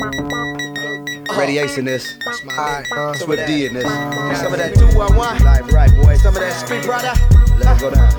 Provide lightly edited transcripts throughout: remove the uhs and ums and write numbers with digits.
Radiation this. Swift D in this. Some of that 211. Live right, boy. Some of that street brother. Let it go down.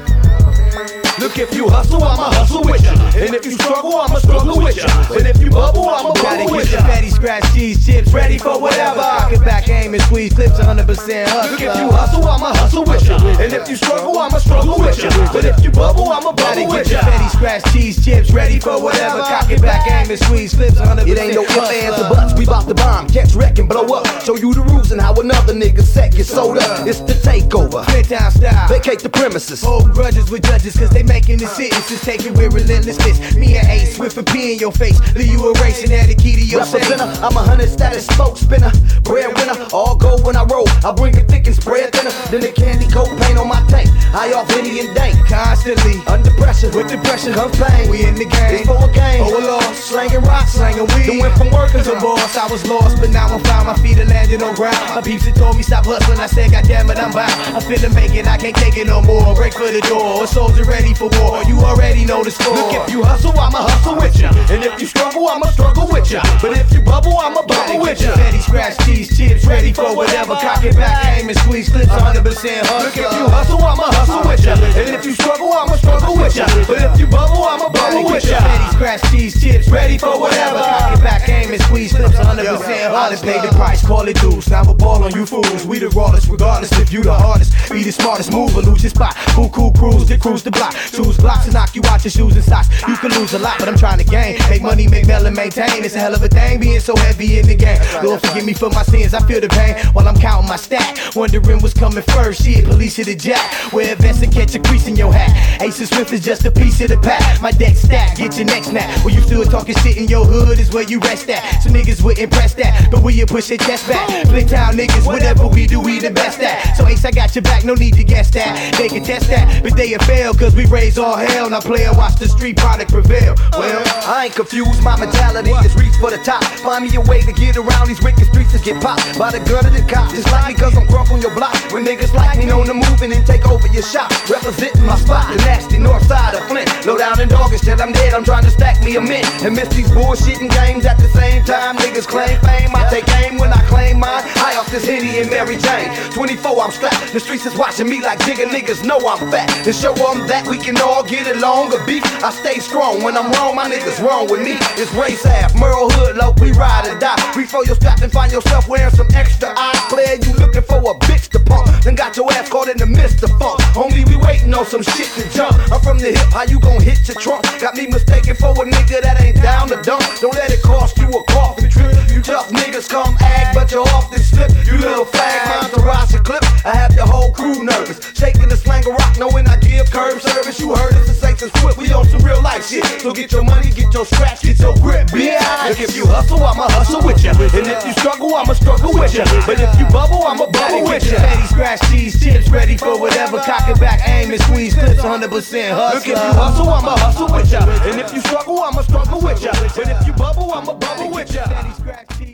Look, if you hustle, I'ma hustle with ya. And if you struggle, I'ma struggle with ya. And if you bubble, I'ma bubble with ya. Fatty, scratch, cheese, chips, ready for whatever. Cock it back, aim and squeeze clips, 100% hustler. Look, if you hustle, I'ma hustle with ya. And if you struggle, I'ma struggle with ya. But if you bubble, I'ma bubble with ya. Fatty, scratch, cheese, chips, ready for whatever. Cock it back, aim and squeeze clips, 100% It ain't no ifs, ands, or buts. We bout to bomb, catch, wreck, and blow up. Show you the rules and how another nigga set get sold up. It's the takeover. Midtown style. Vacate the premises. Hold grudges with judges, cause they making the sentences. Take it with relentlessness. Me and Ace, with a P in your face. Leave you erasing that the key to your safe. Representer, I'm 100 status spoke spinner. Breadwinner, all gold when I roll. I bring it thick and spread thinner than the candy coat paint on my tank. High off any and dank. Constantly Under pressure, with the pressure comes pain. We in the game. It's for a game. Oh, a loss. Slanging rocks, Slanging weed. Then went from working As a boss, I was lost, but now I'm found. My feet are landing on ground. My peeps had told me stop hustling. I said, God damn it, I'm bound. I'm finna make it, I can't take it no more. Break for the door, a soldier ready for war. You already know the score. Look, if you hustle, I'ma hustle with ya. And if you struggle, I'ma struggle with ya. But if you bubble, I'ma bubble with ya. Fatty, scratch, cheese, chips, ready for whatever. Cock it back, aim and squeeze clips, 100% hustler. Look, if you hustle, I'ma hustle with ya. And if you struggle, I'ma struggle with ya. But if you bubble, I'ma bubble with ya. Fatty, scratch, cheese, chips, ready for whatever. Cock it back, aim and squeeze clips, 100% hustler. Pay the price, call it dues. Now I'm a ball on you fools. We the rawest, regardless if you the hardest. Be the smartest, move or lose your spot. Cool cruise to cruise the block. Choose blocks and knock you out your shoes and socks. You can lose a lot, but I'm trying to gain. Make money, make melon, maintain. It's a hell of a thing being so heavy in the game. Lord, forgive me for my sins, I feel the pain while I'm counting my stack. Wondering what's coming first. Shit, police hit a jack. Wear a vest and catch a crease in your hat. Ace of Swift is just a piece of the pack. My deck stack, get your neck snap. Where you still talking shit in your hood is where you rest at. Some niggas would impress that, but we you push your chest back. Flint town niggas, whatever we do, we the best at. So Ace, I got your back, no need to guess that. They can test that, but they a fail, cause we raise all hell. Now play and watch the street product prevail. Well, I ain't confused, my mentality is reach for the top. Find me a way to get around these wicked streets and get popped by the gun of the cops. Just like me cause I'm crunk on your block. When niggas like me on the move and then take over your shop. Representing my spot, the nasty north side of Flint. Low down in August till I'm dead, I'm trying to stack me a mint. And miss these bullshitting games at the same time. Niggas claim fame, I take aim when I claim mine. High off this Henny and Mary Jane. 24, I'm strapped, the streets is watching me like Jigga niggas know I'm fat. To show them that we can all get along. A beef, I stay strong. When I'm wrong, my niggas wrong with me. It's race half, Merle Hood, low, we ride or die. Refill your strap and find yourself wearing some extra eye. Player, you looking for a bitch to pump. Then got your ass caught in the midst of funk. Only we waiting on some shit to jump. I'm from the hip, how you gon' hit your trunk? Got me mistaken for a nigga that ain't down to dump. Don't let it cost you a coffee trip. You tough niggas come ag, but you're off this slip. You little fag, entourage your clip. I have your whole crew nervous. Shaking the slang of rock, knowing I give curb service. You heard us, the Saints and Swift, we on some real life shit. So get your money, get your scratch, get your grip, bitch. Look, if you hustle, I'ma hustle with ya. And if you struggle, I'ma struggle with ya. But if you bubble, I'ma bubble with ya. Fatty, scratch, cheese, chips, ready for whatever. Cock it back, aim and squeeze clips, 100% hustler. Look, if you hustle, I'ma hustle with ya. And if you struggle, I'ma struggle with ya. But if you bubble, I'ma bubble with ya. Fatty, scratch,